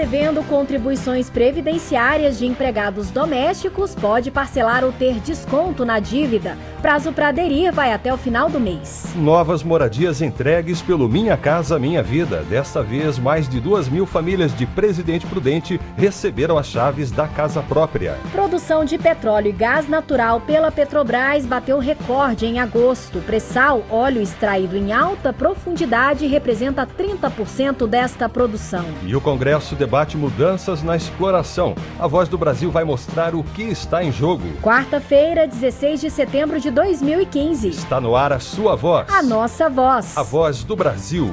devendo contribuições previdenciárias de empregados domésticos pode parcelar ou ter desconto na dívida. Prazo para aderir vai até o final do mês. Novas moradias entregues pelo Minha Casa Minha Vida. Desta vez, mais de 2.000 famílias de Presidente Prudente receberam as chaves da casa própria. Produção de petróleo e gás natural pela Petrobras bateu recorde em agosto. Pré-sal, óleo extraído em alta profundidade, representa 30% desta produção. E o Congresso debate mudanças na exploração. A Voz do Brasil vai mostrar o que está em jogo. Quarta-feira, 16 de setembro de 2015. Está no ar a sua voz. A nossa voz. A Voz do Brasil.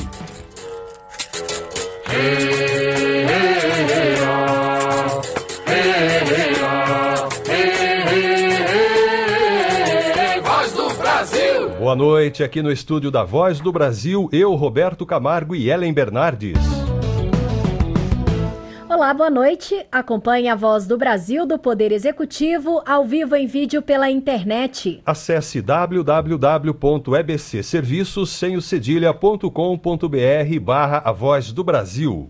Voz do Brasil. Boa noite, aqui no estúdio da Voz do Brasil, eu, Roberto Camargo e Ellen Bernardes. Olá, boa noite. Acompanhe a Voz do Brasil do Poder Executivo ao vivo em vídeo pela internet. Acesse www.ebcserviços.com.br/A Voz do Brasil.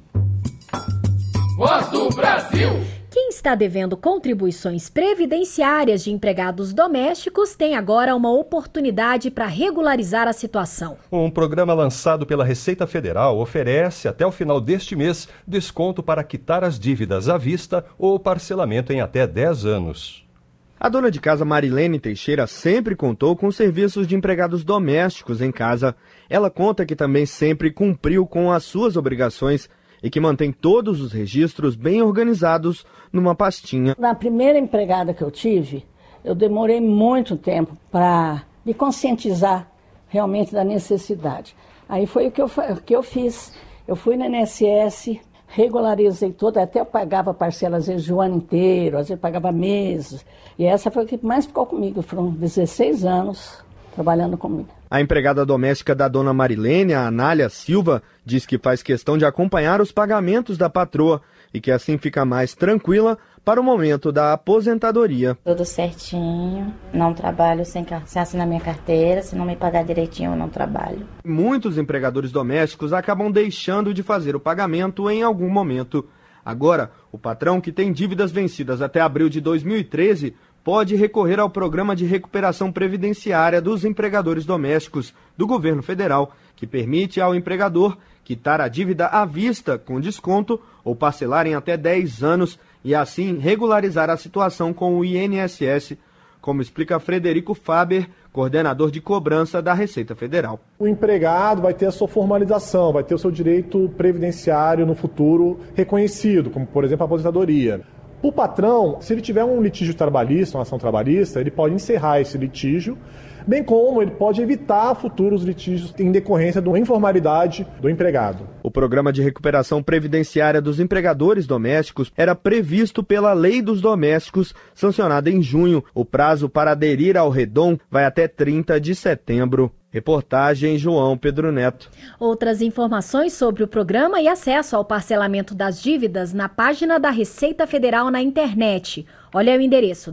Voz do Brasil. Quem está devendo contribuições previdenciárias de empregados domésticos tem agora uma oportunidade para regularizar a situação. Um programa lançado pela Receita Federal oferece, até o final deste mês, desconto para quitar as dívidas à vista ou parcelamento em até 10 anos. A dona de casa Marilene Teixeira sempre contou com serviços de empregados domésticos em casa. Ela conta que também sempre cumpriu com as suas obrigações e que mantém todos os registros bem organizados numa pastinha. Na primeira empregada que eu tive, eu demorei muito tempo para me conscientizar realmente da necessidade. Aí foi o que eu fiz. Eu fui na INSS, regularizei tudo, até eu pagava parcelas às vezes de um ano inteiro, às vezes pagava meses. E essa foi a que mais ficou comigo, foram 16 anos trabalhando comigo. A empregada doméstica da dona Marilene, a Anália Silva, diz que faz questão de acompanhar os pagamentos da patroa e que assim fica mais tranquila para o momento da aposentadoria. Tudo certinho, não trabalho sem assinar minha carteira, se não me pagar direitinho eu não trabalho. Muitos empregadores domésticos acabam deixando de fazer o pagamento em algum momento. Agora, o patrão que tem dívidas vencidas até abril de 2013 pode recorrer ao Programa de Recuperação Previdenciária dos Empregadores Domésticos do Governo Federal, que permite ao empregador quitar a dívida à vista com desconto ou parcelar em até 10 anos e assim regularizar a situação com o INSS, como explica Frederico Faber, coordenador de cobrança da Receita Federal. O empregado vai ter a sua formalização, vai ter o seu direito previdenciário no futuro reconhecido, como por exemplo a aposentadoria. O patrão, se ele tiver um litígio trabalhista, uma ação trabalhista, ele pode encerrar esse litígio, bem como ele pode evitar futuros litígios em decorrência da informalidade do empregado. O Programa de Recuperação Previdenciária dos Empregadores Domésticos era previsto pela Lei dos Domésticos, sancionada em junho. O prazo para aderir ao REDOM vai até 30 de setembro. Reportagem João Pedro Neto. Outras informações sobre o programa e acesso ao parcelamento das dívidas na página da Receita Federal na internet. Olha o endereço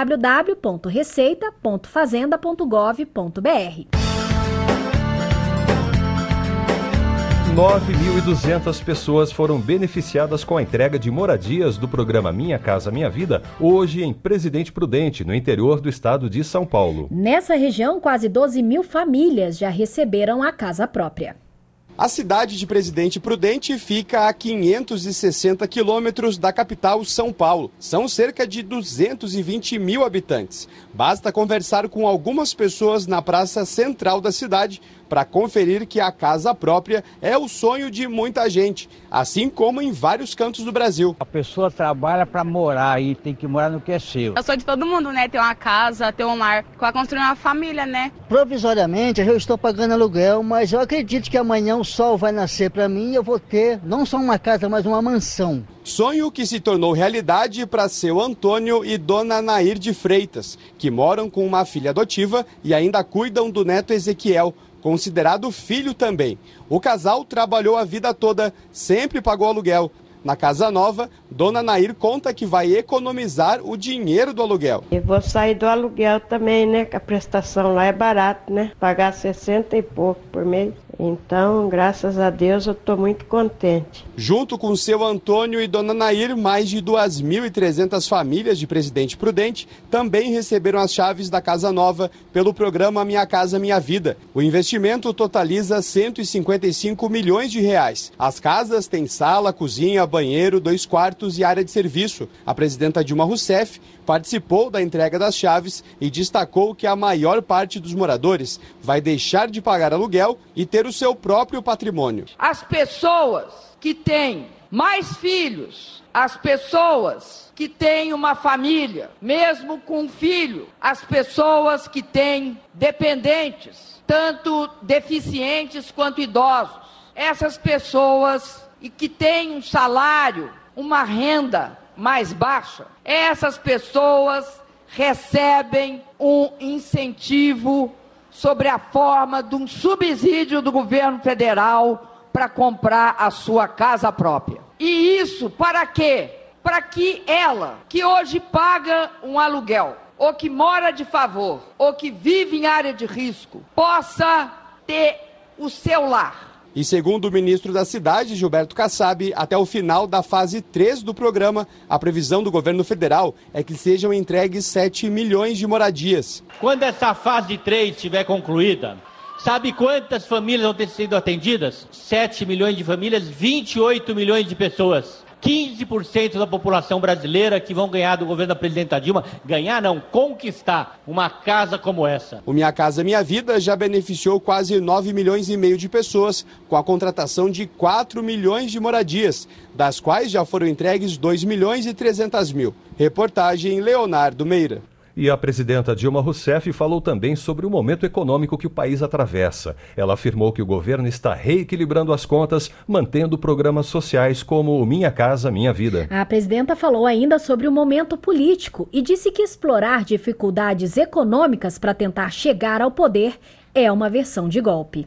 www.receita.fazenda.gov.br. 9.200 pessoas foram beneficiadas com a entrega de moradias do programa Minha Casa Minha Vida, hoje em Presidente Prudente, no interior do estado de São Paulo. Nessa região, quase 12.000 famílias já receberam a casa própria. A cidade de Presidente Prudente fica a 560 quilômetros da capital São Paulo. São cerca de 220 mil habitantes. Basta conversar com algumas pessoas na praça central da cidade para conferir que a casa própria é o sonho de muita gente, assim como em vários cantos do Brasil. A pessoa trabalha para morar e tem que morar no que é seu. Eu sou de todo mundo, né? Ter uma casa, ter um lar, para construir uma família, né? Provisoriamente eu estou pagando aluguel, mas eu acredito que amanhã o sol vai nascer para mim e eu vou ter não só uma casa, mas uma mansão. Sonho que se tornou realidade para seu Antônio e dona Nair de Freitas, que moram com uma filha adotiva e ainda cuidam do neto Ezequiel, considerado filho também. O casal trabalhou a vida toda, sempre pagou aluguel. Na casa nova, dona Nair conta que vai economizar o dinheiro do aluguel. Eu vou sair do aluguel também, né? Que a prestação lá é barata, né? Pagar 60 e pouco por mês. Então, graças a Deus, eu estou muito contente. Junto com seu Antônio e dona Nair, mais de 2.300 famílias de Presidente Prudente também receberam as chaves da casa nova pelo programa Minha Casa Minha Vida. O investimento totaliza 155 milhões de reais. As casas têm sala, cozinha, banheiro, 2 quartos e área de serviço. A presidenta Dilma Rousseff participou da entrega das chaves e destacou que a maior parte dos moradores vai deixar de pagar aluguel e ter o seu próprio patrimônio. As pessoas que têm mais filhos, as pessoas que têm uma família, mesmo com um filho, as pessoas que têm dependentes, tanto deficientes quanto idosos, essas pessoas e que têm um salário, uma renda mais baixa, essas pessoas recebem um incentivo sobre a forma de um subsídio do governo federal para comprar a sua casa própria. E isso para quê? Para que ela, que hoje paga um aluguel, ou que mora de favor, ou que vive em área de risco, possa ter o seu lar. E segundo o ministro da Cidade, Gilberto Kassab, até o final da fase 3 do programa, a previsão do governo federal é que sejam entregues 7 milhões de moradias. Quando essa fase 3 estiver concluída, sabe quantas famílias vão ter sido atendidas? 7 milhões de famílias, 28 milhões de pessoas. 15% da população brasileira que vão ganhar do governo da presidenta Dilma, ganhar não, conquistar uma casa como essa. O Minha Casa Minha Vida já beneficiou quase 9 milhões e meio de pessoas, com a contratação de 4 milhões de moradias, das quais já foram entregues 2 milhões e 300 mil. Reportagem Leonardo Meira. E a presidenta Dilma Rousseff falou também sobre o momento econômico que o país atravessa. Ela afirmou que o governo está reequilibrando as contas, mantendo programas sociais como o Minha Casa Minha Vida. A presidenta falou ainda sobre o momento político e disse que explorar dificuldades econômicas para tentar chegar ao poder é uma versão de golpe.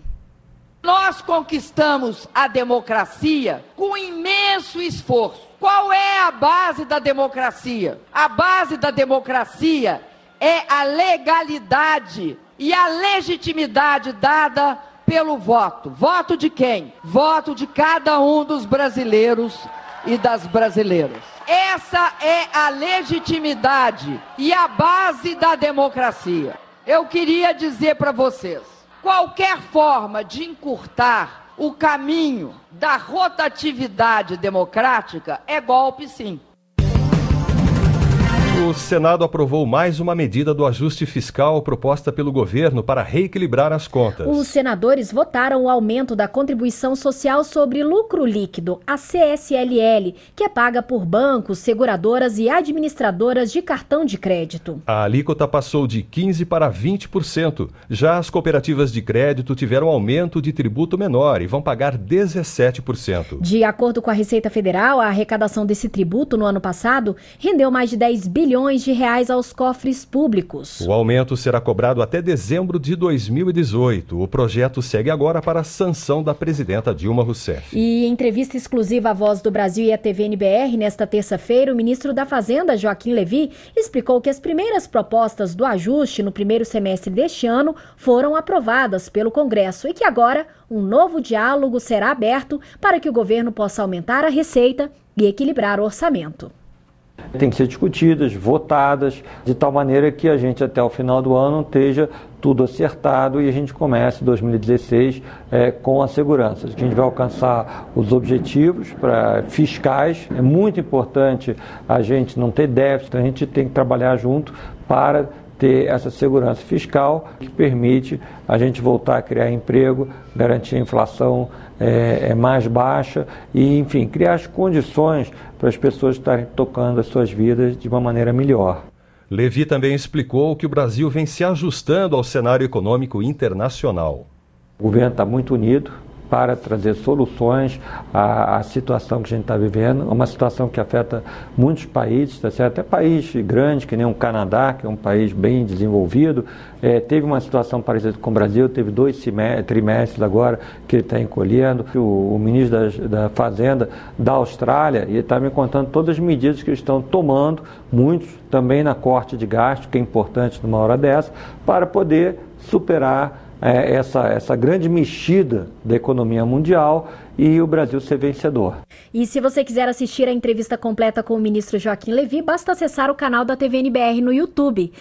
Nós conquistamos a democracia com imenso esforço. Qual é a base da democracia? A base da democracia é a legalidade e a legitimidade dada pelo voto. Voto de quem? Voto de cada um dos brasileiros e das brasileiras. Essa é a legitimidade e a base da democracia. Eu queria dizer para vocês, qualquer forma de encurtar o caminho da rotatividade democrática é golpe, sim. O Senado aprovou mais uma medida do ajuste fiscal proposta pelo governo para reequilibrar as contas. Os senadores votaram o aumento da contribuição social sobre lucro líquido, a CSLL, que é paga por bancos, seguradoras e administradoras de cartão de crédito. A alíquota passou de 15% para 20%. Já as cooperativas de crédito tiveram aumento de tributo menor e vão pagar 17%. De acordo com a Receita Federal, a arrecadação desse tributo no ano passado rendeu mais de 10 bilhões de reais aos cofres públicos. O aumento será cobrado até dezembro de 2018. O projeto segue agora para a sanção da presidenta Dilma Rousseff. E em entrevista exclusiva à Voz do Brasil e à TV NBR, nesta terça-feira, o ministro da Fazenda, Joaquim Levy, explicou que as primeiras propostas do ajuste no primeiro semestre deste ano foram aprovadas pelo Congresso e que agora um novo diálogo será aberto para que o governo possa aumentar a receita e equilibrar o orçamento. Tem que ser discutidas, votadas, de tal maneira que a gente até o final do ano esteja tudo acertado e a gente comece 2016 com a segurança. A gente vai alcançar os objetivos fiscais. É muito importante a gente não ter déficit, a gente tem que trabalhar junto para ter essa segurança fiscal que permite a gente voltar a criar emprego, garantir a inflação mais baixa e, enfim, criar as condições para as pessoas estarem tocando as suas vidas de uma maneira melhor. Levy também explicou que o Brasil vem se ajustando ao cenário econômico internacional. O governo está muito unido para trazer soluções à situação que a gente está vivendo, uma situação que afeta muitos países, tá certo? Até país grande, que nem o Canadá, que é um país bem desenvolvido, teve uma situação parecida com o Brasil, teve 2 trimestres agora que ele está encolhendo. O ministro da Fazenda da Austrália está me contando todas as medidas que eles estão tomando, muitos também na corte de gasto, que é importante numa hora dessa, para poder superar essa grande mexida da economia mundial e o Brasil ser vencedor. E se você quiser assistir a entrevista completa com o ministro Joaquim Levy, basta acessar o canal da TVNBR no YouTube,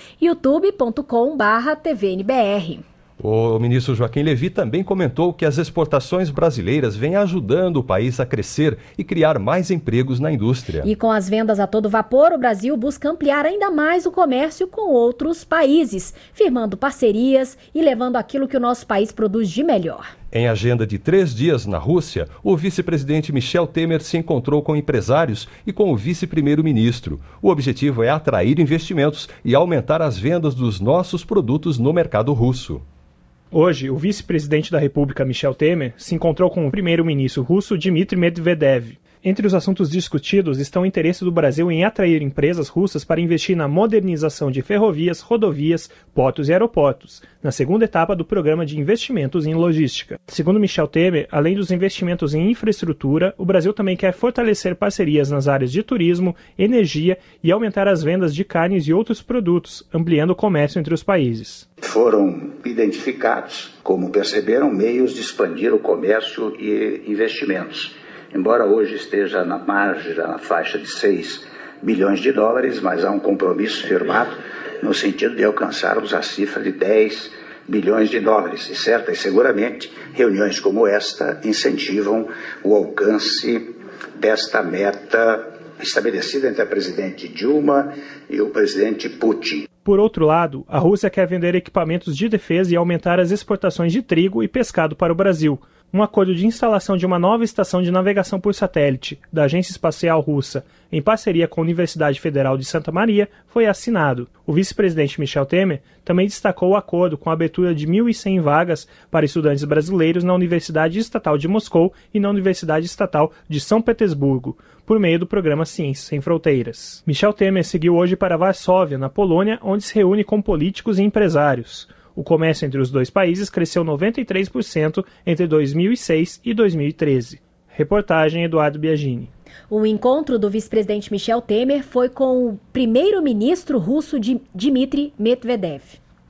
youtube.com/tvnbr. O ministro Joaquim Levy também comentou que as exportações brasileiras vêm ajudando o país a crescer e criar mais empregos na indústria. E com as vendas a todo vapor, o Brasil busca ampliar ainda mais o comércio com outros países, firmando parcerias e levando aquilo que o nosso país produz de melhor. Em agenda de 3 dias na Rússia, o vice-presidente Michel Temer se encontrou com empresários e com o vice-primeiro-ministro. O objetivo é atrair investimentos e aumentar as vendas dos nossos produtos no mercado russo. Hoje, o vice-presidente da República, Michel Temer, se encontrou com o primeiro-ministro russo Dmitry Medvedev. Entre os assuntos discutidos estão o interesse do Brasil em atrair empresas russas para investir na modernização de ferrovias, rodovias, portos e aeroportos, na segunda etapa do programa de investimentos em logística. Segundo Michel Temer, além dos investimentos em infraestrutura, o Brasil também quer fortalecer parcerias nas áreas de turismo, energia e aumentar as vendas de carnes e outros produtos, ampliando o comércio entre os países. Foram identificados, como perceberam, meios de expandir o comércio e investimentos. Embora hoje esteja na margem, na faixa de 6 bilhões de dólares, mas há um compromisso firmado no sentido de alcançarmos a cifra de 10 bilhões de dólares. E certa e seguramente, reuniões como esta incentivam o alcance desta meta estabelecida entre a presidente Dilma e o presidente Putin. Por outro lado, a Rússia quer vender equipamentos de defesa e aumentar as exportações de trigo e pescado para o Brasil. Um acordo de instalação de uma nova estação de navegação por satélite da Agência Espacial Russa, em parceria com a Universidade Federal de Santa Maria, foi assinado. O vice-presidente Michel Temer também destacou o acordo com a abertura de 1.100 vagas para estudantes brasileiros na Universidade Estatal de Moscou e na Universidade Estatal de São Petersburgo, por meio do programa Ciências Sem Fronteiras. Michel Temer seguiu hoje para Varsóvia, na Polônia, onde se reúne com políticos e empresários. O comércio entre os dois países cresceu 93% entre 2006 e 2013. Reportagem Eduardo Biagini. O encontro do vice-presidente Michel Temer foi com o primeiro-ministro russo Dmitry Medvedev.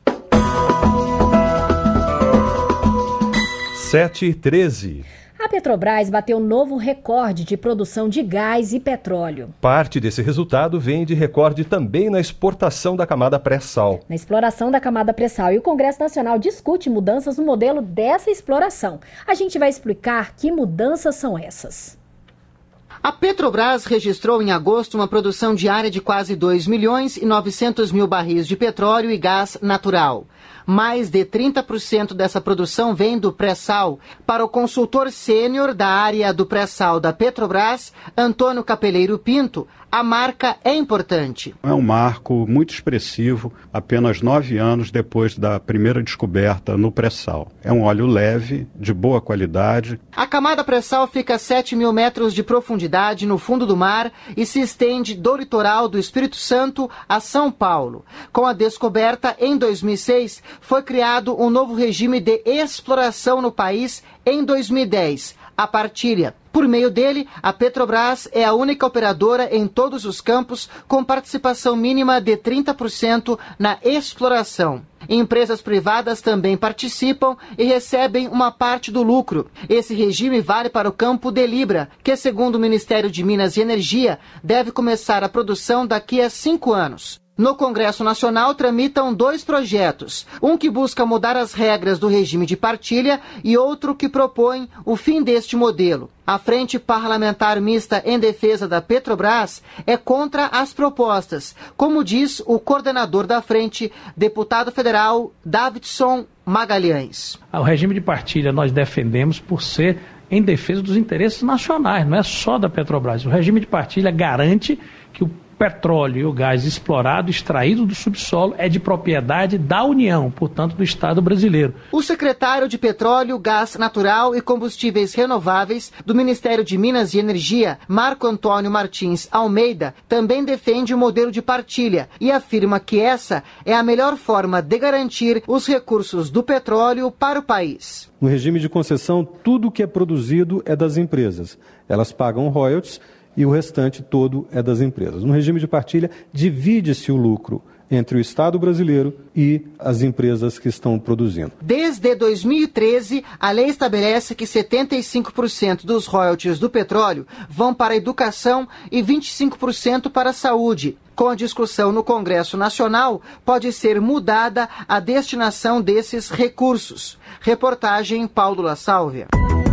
7h13. A Petrobras bateu um novo recorde de produção de gás e petróleo. Parte desse resultado vem de recorde também na exportação da camada pré-sal. Na exploração da camada pré-sal, e o Congresso Nacional discute mudanças no modelo dessa exploração. A gente vai explicar que mudanças são essas. A Petrobras registrou em agosto uma produção diária de quase 2 milhões e 900 mil barris de petróleo e gás natural. Mais de 30% dessa produção vem do pré-sal. Para o consultor sênior da área do pré-sal da Petrobras, Antônio Capeleiro Pinto, a marca é importante. É um marco muito expressivo, apenas 9 anos depois da primeira descoberta no pré-sal. É um óleo leve, de boa qualidade. A camada pré-sal fica a 7 mil metros de profundidade no fundo do mar e se estende do litoral do Espírito Santo a São Paulo. Com a descoberta, em 2006, foi criado um novo regime de exploração no país em 2010, a partilha. Por meio dele, a Petrobras é a única operadora em todos os campos com participação mínima de 30% na exploração. Empresas privadas também participam e recebem uma parte do lucro. Esse regime vale para o campo de Libra, que, segundo o Ministério de Minas e Energia, deve começar a produção daqui a 5 anos. No Congresso Nacional tramitam 2 projetos, um que busca mudar as regras do regime de partilha e outro que propõe o fim deste modelo. A Frente Parlamentar Mista em Defesa da Petrobras é contra as propostas, como diz o coordenador da frente, deputado federal Davidson Magalhães. O regime de partilha nós defendemos por ser em defesa dos interesses nacionais, não é só da Petrobras. O regime de partilha garante que o petróleo e o gás explorado, extraído do subsolo, é de propriedade da União, portanto, do Estado brasileiro. O secretário de Petróleo, Gás Natural e Combustíveis Renováveis do Ministério de Minas e Energia, Marco Antônio Martins Almeida, também defende o modelo de partilha e afirma que essa é a melhor forma de garantir os recursos do petróleo para o país. No regime de concessão, tudo o que é produzido é das empresas. Elas pagam royalties e o restante todo é das empresas. No regime de partilha, divide-se o lucro entre o Estado brasileiro e as empresas que estão produzindo. Desde 2013, a lei estabelece que 75% dos royalties do petróleo vão para a educação e 25% para a saúde. Com a discussão no Congresso Nacional, pode ser mudada a destinação desses recursos. Reportagem Paulo La Sálvia.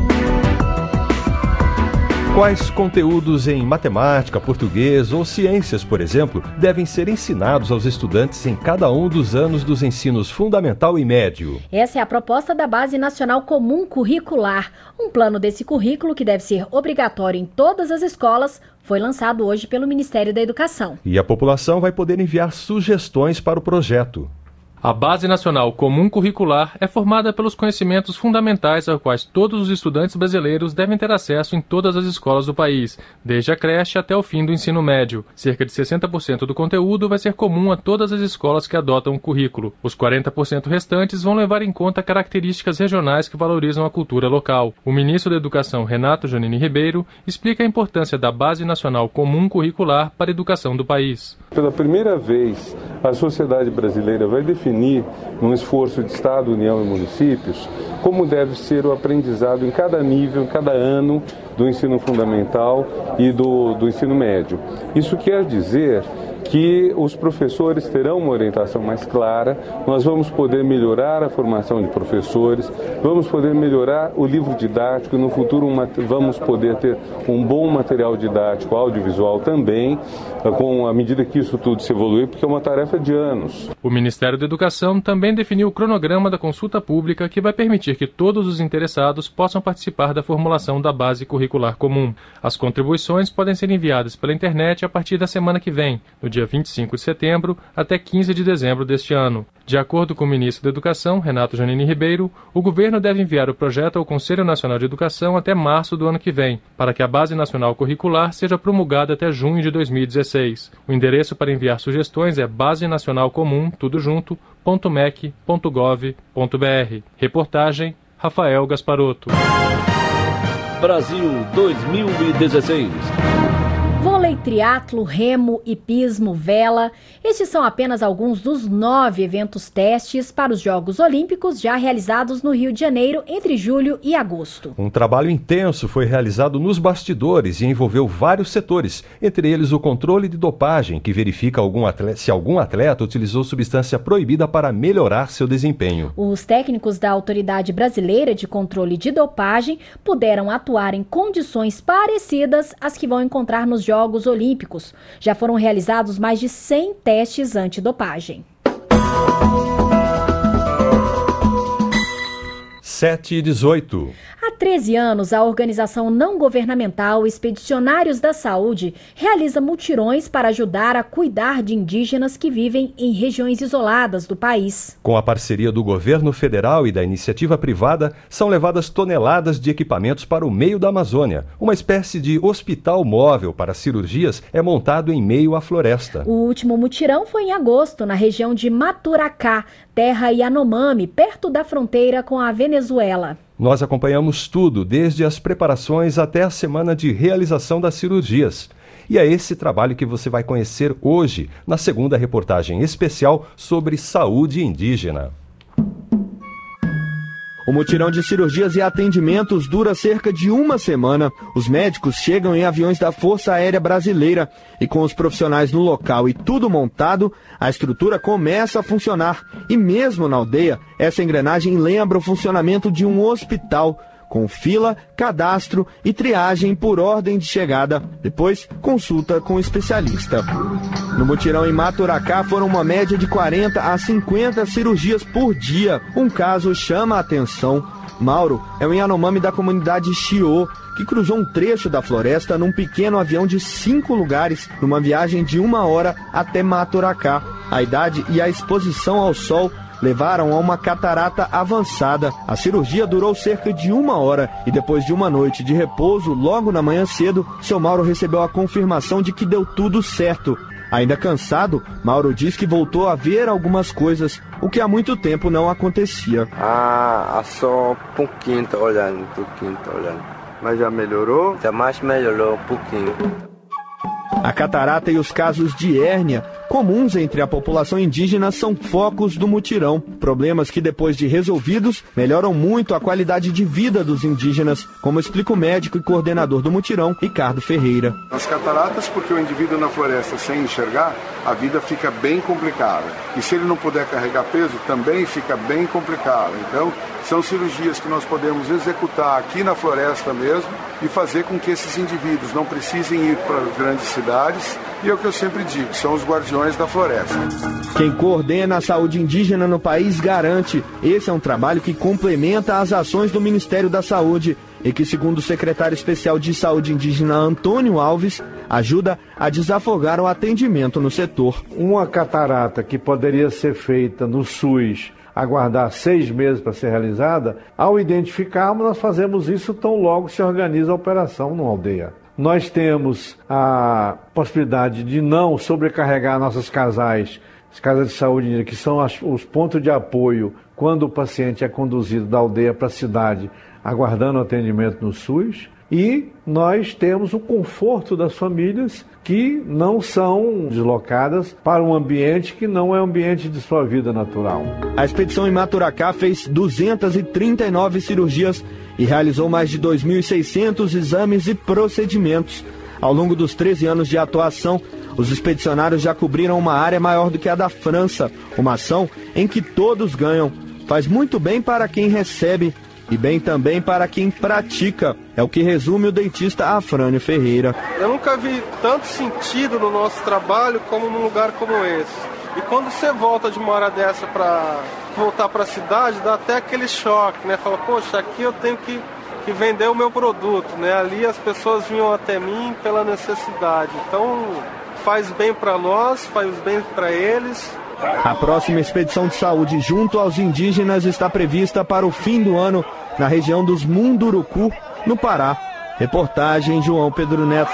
Quais conteúdos em matemática, português ou ciências, por exemplo, devem ser ensinados aos estudantes em cada um dos anos dos ensinos fundamental e médio? Essa é a proposta da Base Nacional Comum Curricular. Um plano desse currículo, que deve ser obrigatório em todas as escolas, foi lançado hoje pelo Ministério da Educação. E a população vai poder enviar sugestões para o projeto. A Base Nacional Comum Curricular é formada pelos conhecimentos fundamentais aos quais todos os estudantes brasileiros devem ter acesso em todas as escolas do país, desde a creche até o fim do ensino médio. Cerca de 60% do conteúdo vai ser comum a todas as escolas que adotam o currículo. Os 40% restantes vão levar em conta características regionais que valorizam a cultura local. O ministro da Educação, Renato Janine Ribeiro, explica a importância da Base Nacional Comum Curricular para a educação do país. Pela primeira vez, a sociedade brasileira vai definir, num esforço de Estado, União e municípios, como deve ser o aprendizado em cada nível, em cada ano do ensino fundamental e do ensino médio. Isso quer dizer que os professores terão uma orientação mais clara, nós vamos poder melhorar a formação de professores, vamos poder melhorar o livro didático, no futuro vamos poder ter um bom material didático audiovisual também, com a medida que isso tudo se evoluir, porque é uma tarefa de anos. O Ministério da Educação também definiu o cronograma da consulta pública, que vai permitir que todos os interessados possam participar da formulação da base curricular comum. As contribuições podem ser enviadas pela internet a partir da semana que vem, no dia 25 de setembro até 15 de dezembro deste ano. De acordo com o ministro da Educação, Renato Janine Ribeiro, o governo deve enviar o projeto ao Conselho Nacional de Educação até março do ano que vem, para que a Base Nacional Curricular seja promulgada até junho de 2016. O endereço para enviar sugestões é basenacionalcomum, tudo junto, .mec.gov.br. Reportagem, Rafael Gasparotto. Brasil 2016. Vôlei, triatlo, remo, hipismo, vela. Estes são apenas alguns dos 9 eventos testes para os Jogos Olímpicos já realizados no Rio de Janeiro entre julho e agosto. Um trabalho intenso foi realizado nos bastidores e envolveu vários setores, entre eles o controle de dopagem, que verifica se algum atleta utilizou substância proibida para melhorar seu desempenho. Os técnicos da Autoridade Brasileira de Controle de Dopagem puderam atuar em condições parecidas às que vão encontrar nos Jogos Olímpicos. Já foram realizados mais de 100 testes antidopagem. 7h18. Há 13 anos, a organização não governamental Expedicionários da Saúde realiza mutirões para ajudar a cuidar de indígenas que vivem em regiões isoladas do país. Com a parceria do governo federal e da iniciativa privada, são levadas toneladas de equipamentos para o meio da Amazônia. Uma espécie de hospital móvel para cirurgias é montado em meio à floresta. O último mutirão foi em agosto, na região de Maturacá, terra Yanomami, perto da fronteira com a Venezuela. Nós acompanhamos tudo, desde as preparações até a semana de realização das cirurgias. E é esse trabalho que você vai conhecer hoje, na segunda reportagem especial sobre saúde indígena. O mutirão de cirurgias e atendimentos dura cerca de uma semana. Os médicos chegam em aviões da Força Aérea Brasileira e, com os profissionais no local e tudo montado, a estrutura começa a funcionar. E mesmo na aldeia, essa engrenagem lembra o funcionamento de um hospital, com fila, cadastro e triagem por ordem de chegada. Depois, consulta com o especialista. No mutirão em Maturacá foram uma média de 40 a 50 cirurgias por dia. Um caso chama a atenção. Mauro é um Yanomami da comunidade Chiô, que cruzou um trecho da floresta num pequeno avião de 5 lugares, numa viagem de 1 hora até Maturacá. A idade e a exposição ao sol levaram a uma catarata avançada. A cirurgia durou cerca de 1 hora e depois de uma noite de repouso, logo na manhã cedo, seu Mauro recebeu a confirmação de que deu tudo certo. Ainda cansado, Mauro diz que voltou a ver algumas coisas, o que há muito tempo não acontecia. Só um pouquinho, tô olhando. Mas já melhorou? Já mais melhorou um pouquinho. A catarata e os casos de hérnia comuns entre a população indígena são focos do mutirão. Problemas que, depois de resolvidos, melhoram muito a qualidade de vida dos indígenas, como explica o médico e coordenador do mutirão, Ricardo Ferreira. As cataratas, porque o indivíduo na floresta sem enxergar, a vida fica bem complicada. E se ele não puder carregar peso, também fica bem complicado. Então, são cirurgias que nós podemos executar aqui na floresta mesmo e fazer com que esses indivíduos não precisem ir para grandes cidades. E é o que eu sempre digo, são os guardiões da floresta. Quem coordena a saúde indígena no país garante. Esse é um trabalho que complementa as ações do Ministério da Saúde e que, segundo o secretário especial de Saúde Indígena Antônio Alves, ajuda a desafogar o atendimento no setor. Uma catarata que poderia ser feita no SUS, aguardar 6 meses para ser realizada, ao identificarmos, nós fazemos isso tão logo se organiza a operação numa aldeia. Nós temos a possibilidade de não sobrecarregar nossos casais, as casas de saúde, que são os pontos de apoio quando o paciente é conduzido da aldeia para a cidade, aguardando atendimento no SUS. E nós temos o conforto das famílias que não são deslocadas para um ambiente que não é o ambiente de sua vida natural. A expedição em Maturacá fez 239 cirurgias e realizou mais de 2.600 exames e procedimentos. Ao longo dos 13 anos de atuação, os expedicionários já cobriram uma área maior do que a da França, uma ação em que todos ganham. Faz muito bem para quem recebe e bem também para quem pratica. É o que resume o dentista Afrânio Ferreira. Eu nunca vi tanto sentido no nosso trabalho como num lugar como esse. E quando você volta de uma hora dessa para voltar para a cidade, dá até aquele choque, né? Fala, poxa, aqui eu tenho que vender o meu produto, né? Ali as pessoas vinham até mim pela necessidade. Então faz bem para nós, faz bem para eles. A próxima expedição de saúde junto aos indígenas está prevista para o fim do ano na região dos Munduruku, no Pará. Reportagem João Pedro Neto.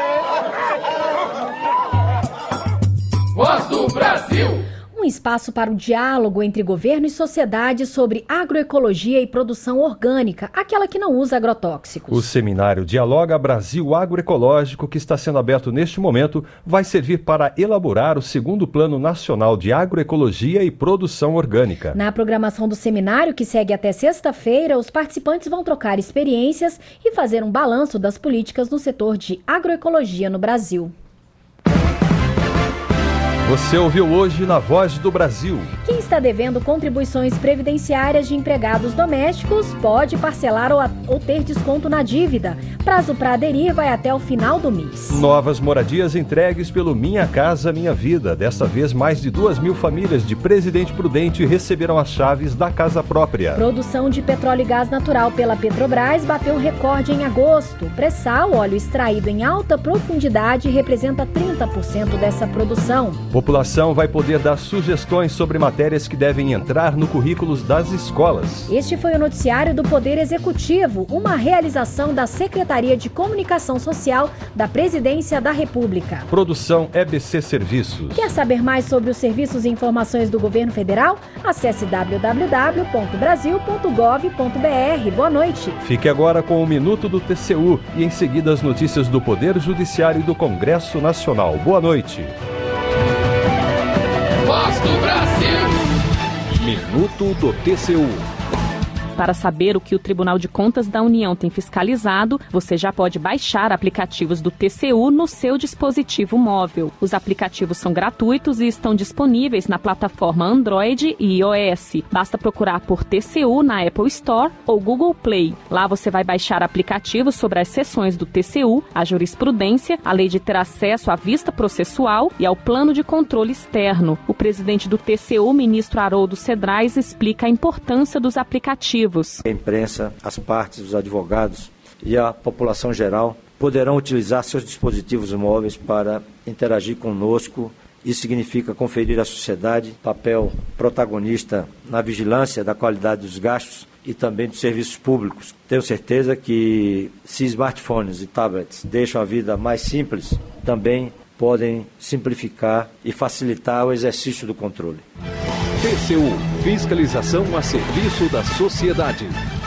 Voz do Brasil. Um espaço para o diálogo entre governo e sociedade sobre agroecologia e produção orgânica, aquela que não usa agrotóxicos. O seminário Dialoga Brasil Agroecológico, que está sendo aberto neste momento, vai servir para elaborar o 2º Plano Nacional de Agroecologia e Produção Orgânica. Na programação do seminário, que segue até sexta-feira, os participantes vão trocar experiências e fazer um balanço das políticas no setor de agroecologia no Brasil. Você ouviu hoje na Voz do Brasil. Quem está devendo contribuições previdenciárias de empregados domésticos pode parcelar ou ter desconto na dívida. Prazo para aderir vai até o final do mês. Novas moradias entregues pelo Minha Casa Minha Vida. Desta vez, mais de 2.000 famílias de Presidente Prudente receberam as chaves da casa própria. Produção de petróleo e gás natural pela Petrobras bateu recorde em agosto. Pré-sal, óleo extraído em alta profundidade, representa 30% dessa produção. População vai poder dar sugestões sobre matérias que devem entrar no currículo das escolas. Este foi o noticiário do Poder Executivo, uma realização da Secretaria de Comunicação Social da Presidência da República. Produção EBC Serviços. Quer saber mais sobre os serviços e informações do Governo Federal? Acesse www.brasil.gov.br. Boa noite. Fique agora com o Minuto do TCU e em seguida as notícias do Poder Judiciário e do Congresso Nacional. Boa noite. Voz do Brasil. Minuto do TCU. Para saber o que o Tribunal de Contas da União tem fiscalizado, você já pode baixar aplicativos do TCU no seu dispositivo móvel. Os aplicativos são gratuitos e estão disponíveis na plataforma Android e iOS. Basta procurar por TCU na Apple Store ou Google Play. Lá você vai baixar aplicativos sobre as seções do TCU, a jurisprudência, a lei de ter acesso à vista processual e ao plano de controle externo. O presidente do TCU, ministro Haroldo Cedrais, explica a importância dos aplicativos. A imprensa, as partes, os advogados e a população geral poderão utilizar seus dispositivos móveis para interagir conosco. Isso significa conferir à sociedade papel protagonista na vigilância da qualidade dos gastos e também dos serviços públicos. Tenho certeza que se smartphones e tablets deixam a vida mais simples, também podem simplificar e facilitar o exercício do controle. TCU, fiscalização a serviço da sociedade.